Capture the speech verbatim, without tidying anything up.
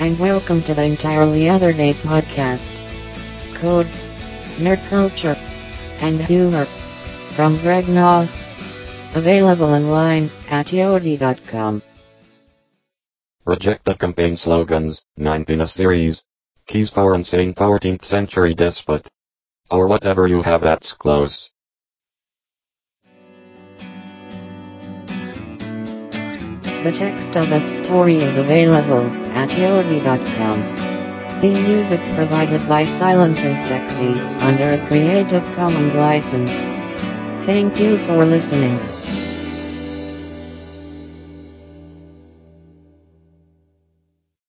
and welcome to the Entirely Other Day podcast. Code, nerd culture, and humor from Greg Noss. Available online at yodi dot com. Reject the campaign slogans, ninth in a series. Keys for insane fourteenth century despot. Or whatever you have that's close. The text of the story is available at yodi dot com. Theme music provided by Silence is Sexy, under a Creative Commons license. Thank you for listening.